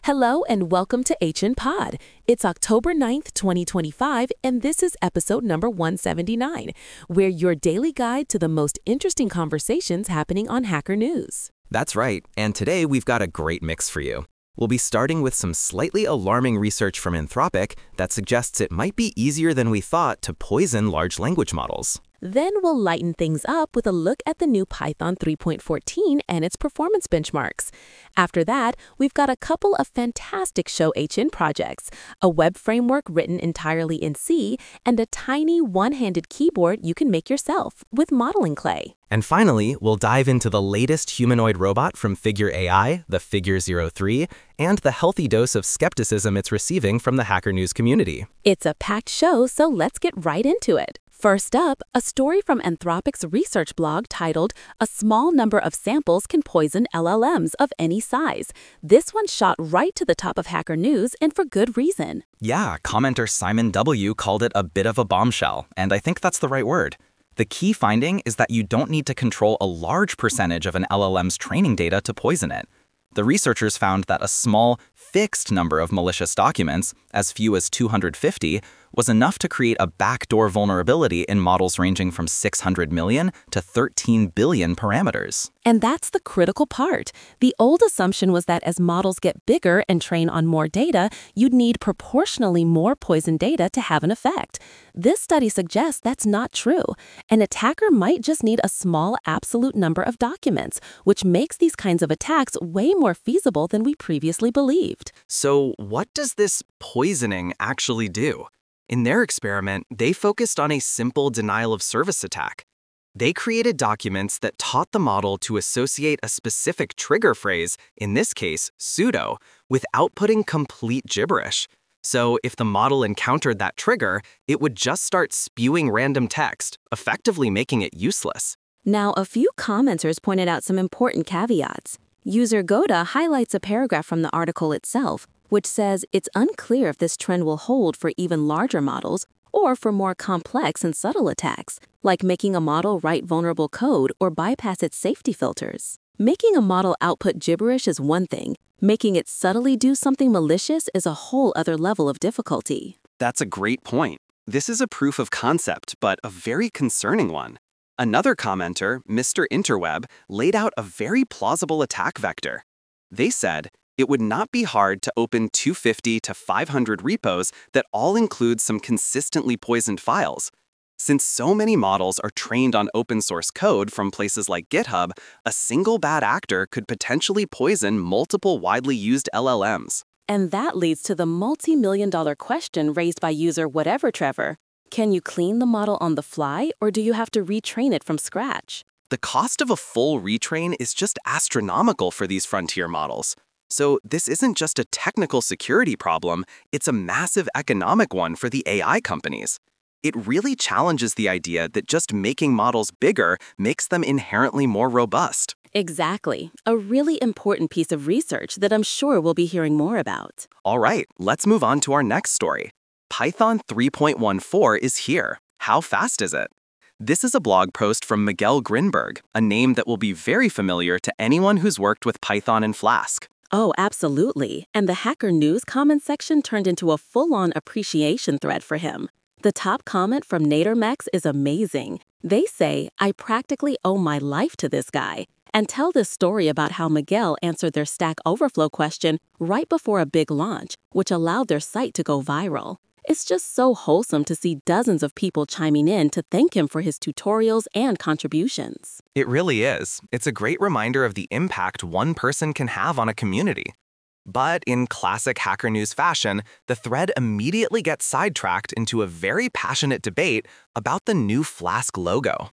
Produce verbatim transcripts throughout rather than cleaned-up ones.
Hello and welcome to H N Pod. It's October ninth, twenty twenty-five, and this is episode number one seventy-nine. We're your daily guide to the most interesting conversations happening on Hacker News. That's right, and today we've got a great mix for you. We'll be starting with some slightly alarming research from Anthropic that suggests it might be easier than we thought to poison large language models. Then we'll lighten things up with a look at the new Python three point fourteen and its performance benchmarks. After that, we've got a couple of fantastic Show H N projects, a web framework written entirely in C, and a tiny one-handed keyboard you can make yourself with modeling clay. And finally, we'll dive into the latest humanoid robot from Figure A I, the Figure zero three, and the healthy dose of skepticism it's receiving from the Hacker News community. It's a packed show, so let's get right into it. First up, a story from Anthropic's research blog titled, "A Small Number of Samples Can Poison L L Ms of Any Size." This one shot right to the top of Hacker News, and for good reason. Yeah, commenter Simon W. called it a bit of a bombshell, and I think that's the right word. The key finding is that you don't need to control a large percentage of an L L M's training data to poison it. The researchers found that a small, fixed number of malicious documents, as few as two hundred fifty, was enough to create a backdoor vulnerability in models ranging from six hundred million to thirteen billion parameters. And that's the critical part. The old assumption was that as models get bigger and train on more data, you'd need proportionally more poison data to have an effect. This study suggests that's not true. An attacker might just need a small absolute number of documents, which makes these kinds of attacks way more feasible than we previously believed. So what does this poisoning actually do? In their experiment, they focused on a simple denial of service attack. They created documents that taught the model to associate a specific trigger phrase, in this case, sudo, with outputting complete gibberish. So if the model encountered that trigger, it would just start spewing random text, effectively making it useless. Now, a few commenters pointed out some important caveats. User Goda highlights a paragraph from the article itself, which says it's unclear if this trend will hold for even larger models or for more complex and subtle attacks, like making a model write vulnerable code or bypass its safety filters. Making a model output gibberish is one thing. Making it subtly do something malicious is a whole other level of difficulty. That's a great point. This is a proof of concept, but a very concerning one. Another commenter, Mister Interweb, laid out a very plausible attack vector. They said, it would not be hard to open two hundred fifty to five hundred repos that all include some consistently poisoned files. Since so many models are trained on open source code from places like GitHub, a single bad actor could potentially poison multiple widely used L L Ms. And that leads to the multi-million dollar question raised by user Whatever Trevor. Can you clean the model on the fly, or do you have to retrain it from scratch? The cost of a full retrain is just astronomical for these frontier models. So this isn't just a technical security problem, it's a massive economic one for the A I companies. It really challenges the idea that just making models bigger makes them inherently more robust. Exactly. A really important piece of research that I'm sure we'll be hearing more about. All right, let's move on to our next story. Python three point fourteen is here. How fast is it? This is a blog post from Miguel Grinberg, a name that will be very familiar to anyone who's worked with Python and Flask. Oh, absolutely. And the Hacker News comment section turned into a full-on appreciation thread for him. The top comment from NaderMex is amazing. They say, "I practically owe my life to this guy," and tell this story about how Miguel answered their Stack Overflow question right before a big launch, which allowed their site to go viral. It's just so wholesome to see dozens of people chiming in to thank him for his tutorials and contributions. It really is. It's a great reminder of the impact one person can have on a community. But in classic Hacker News fashion, the thread immediately gets sidetracked into a very passionate debate about the new Flask logo.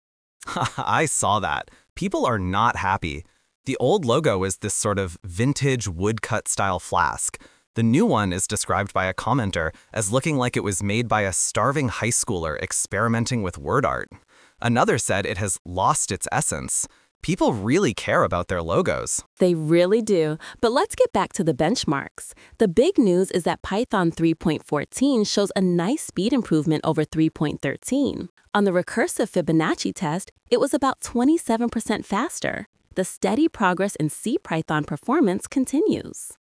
I saw that. People are not happy. The old logo is this sort of vintage woodcut style Flask. The new one is described by a commenter as looking like it was made by a starving high schooler experimenting with word art. Another said it has lost its essence. People really care about their logos. They really do. But let's get back to the benchmarks. The big news is that Python three point fourteen shows a nice speed improvement over three point thirteen. On the recursive Fibonacci test, it was about twenty-seven percent faster. The steady progress in CPython performance continues.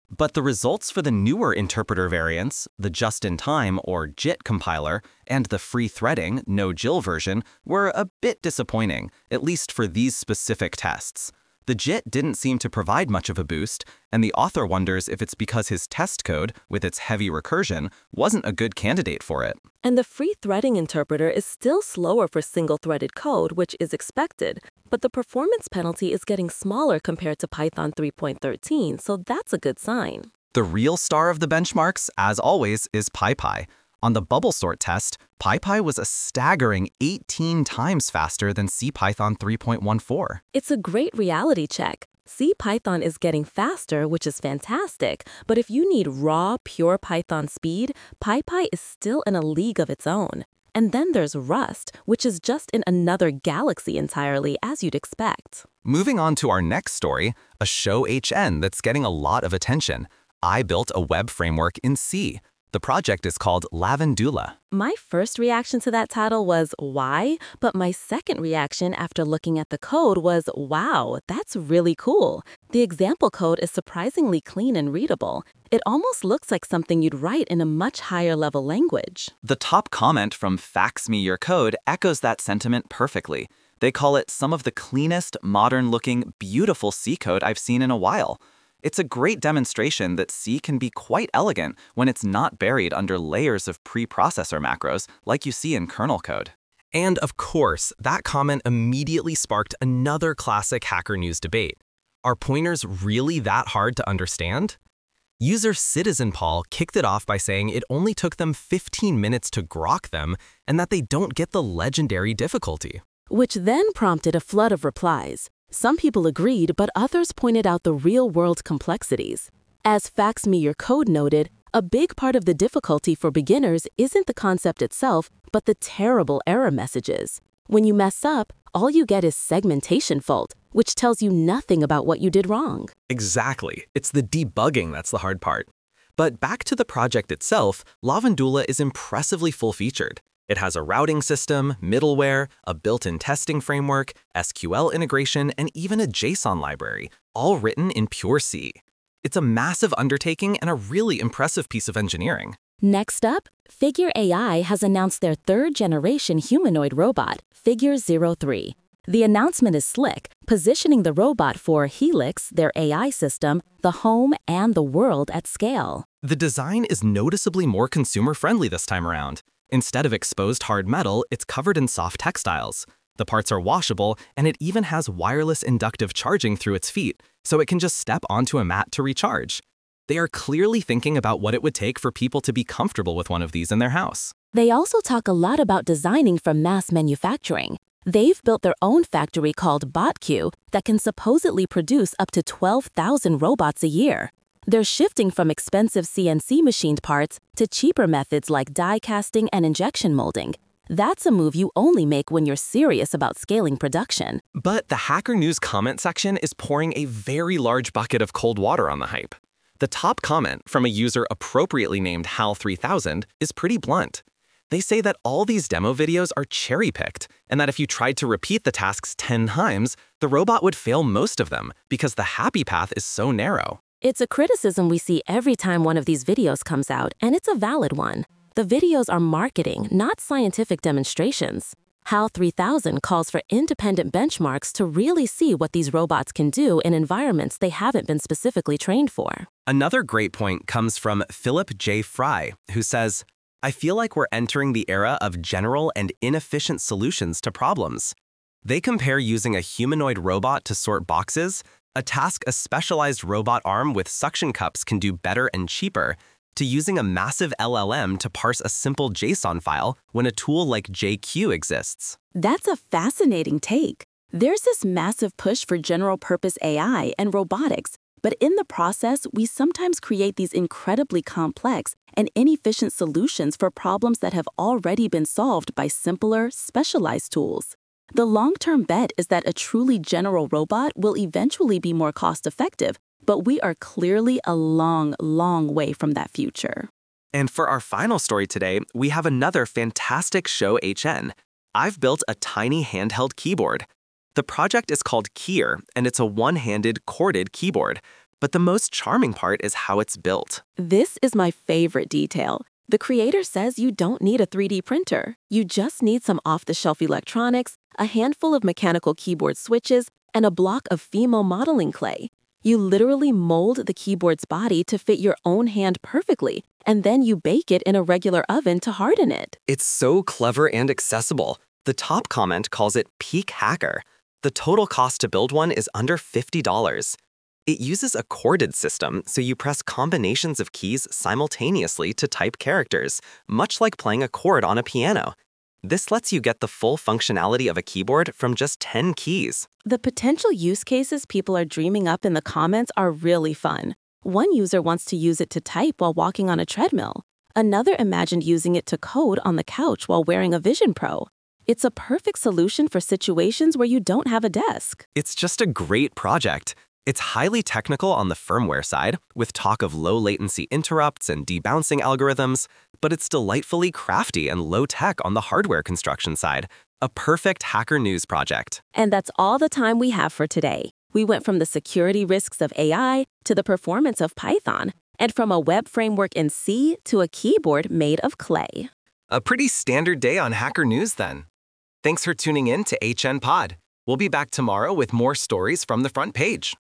But the results for the newer interpreter variants, the just-in-time or J I T compiler, and the free threading, no-J I L version, were a bit disappointing, at least for these specific tests. The J I T didn't seem to provide much of a boost, and the author wonders if it's because his test code, with its heavy recursion, wasn't a good candidate for it. And the free threading interpreter is still slower for single-threaded code, which is expected, but the performance penalty is getting smaller compared to Python three point thirteen, so that's a good sign. The real star of the benchmarks, as always, is PyPy. On the bubble sort test, PyPy was a staggering eighteen times faster than CPython three point fourteen. It's a great reality check. CPython is getting faster, which is fantastic, but if you need raw, pure Python speed, PyPy is still in a league of its own. And then there's Rust, which is just in another galaxy entirely, as you'd expect. Moving on to our next story, a show H N that's getting a lot of attention. I built a web framework in C. The project is called Lavandula. My first reaction to that title was, why? But my second reaction after looking at the code was, wow, that's really cool. The example code is surprisingly clean and readable. It almost looks like something you'd write in a much higher level language. The top comment from Fax Me Your Code echoes that sentiment perfectly. They call it some of the cleanest, modern-looking, beautiful C code I've seen in a while. It's a great demonstration that C can be quite elegant when it's not buried under layers of preprocessor macros like you see in kernel code. And of course, that comment immediately sparked another classic Hacker News debate. Are pointers really that hard to understand? User CitizenPaul kicked it off by saying it only took them fifteen minutes to grok them and that they don't get the legendary difficulty. Which then prompted a flood of replies. Some people agreed, but others pointed out the real-world complexities. As Fax Me Your Code noted, a big part of the difficulty for beginners isn't the concept itself, but the terrible error messages. When you mess up, all you get is segmentation fault, which tells you nothing about what you did wrong. Exactly. It's the debugging that's the hard part. But back to the project itself, Lavandula is impressively full-featured. It has a routing system, middleware, a built-in testing framework, S Q L integration, and even a JSON library, all written in pure C. It's a massive undertaking and a really impressive piece of engineering. Next up, Figure A I has announced their third-generation humanoid robot, Figure zero three. The announcement is slick, positioning the robot for Helix, their A I system, the home, and the world at scale. The design is noticeably more consumer-friendly this time around. Instead of exposed hard metal, it's covered in soft textiles. The parts are washable, and it even has wireless inductive charging through its feet, so it can just step onto a mat to recharge. They are clearly thinking about what it would take for people to be comfortable with one of these in their house. They also talk a lot about designing for mass manufacturing. They've built their own factory called BotQ that can supposedly produce up to twelve thousand robots a year. They're shifting from expensive C N C machined parts to cheaper methods like die casting and injection molding. That's a move you only make when you're serious about scaling production. But the Hacker News comment section is pouring a very large bucket of cold water on the hype. The top comment from a user appropriately named Hal three thousand is pretty blunt. They say that all these demo videos are cherry-picked, and that if you tried to repeat the tasks ten times, the robot would fail most of them because the happy path is so narrow. It's a criticism we see every time one of these videos comes out, and it's a valid one. The videos are marketing, not scientific demonstrations. Hal three thousand calls for independent benchmarks to really see what these robots can do in environments they haven't been specifically trained for. Another great point comes from Philip J. Fry, who says, I feel like we're entering the era of general and inefficient solutions to problems. They compare using a humanoid robot to sort boxes, a task a specialized robot arm with suction cups can do better and cheaper, to using a massive L L M to parse a simple JSON file when a tool like J Q exists. That's a fascinating take. There's this massive push for general-purpose A I and robotics, but in the process, we sometimes create these incredibly complex and inefficient solutions for problems that have already been solved by simpler, specialized tools. The long-term bet is that a truly general robot will eventually be more cost-effective, but we are clearly a long, long way from that future. And for our final story today, we have another fantastic show H N. I've built a tiny handheld keyboard. The project is called Keyer, and it's a one-handed corded keyboard. But the most charming part is how it's built. This is my favorite detail. The creator says you don't need a three D printer. You just need some off-the-shelf electronics, a handful of mechanical keyboard switches, and a block of Fimo modeling clay. You literally mold the keyboard's body to fit your own hand perfectly, and then you bake it in a regular oven to harden it. It's so clever and accessible. The top comment calls it peak hacker. The total cost to build one is under fifty dollars. It uses a chorded system, so you press combinations of keys simultaneously to type characters, much like playing a chord on a piano. This lets you get the full functionality of a keyboard from just ten keys. The potential use cases people are dreaming up in the comments are really fun. One user wants to use it to type while walking on a treadmill. Another imagined using it to code on the couch while wearing a Vision Pro. It's a perfect solution for situations where you don't have a desk. It's just a great project. It's highly technical on the firmware side, with talk of low-latency interrupts and debouncing algorithms, but it's delightfully crafty and low-tech on the hardware construction side. A perfect Hacker News project. And that's all the time we have for today. We went from the security risks of A I to the performance of Python, and from a web framework in C to a keyboard made of clay. A pretty standard day on Hacker News, then. Thanks for tuning in to H N Pod. We'll be back tomorrow with more stories from the front page.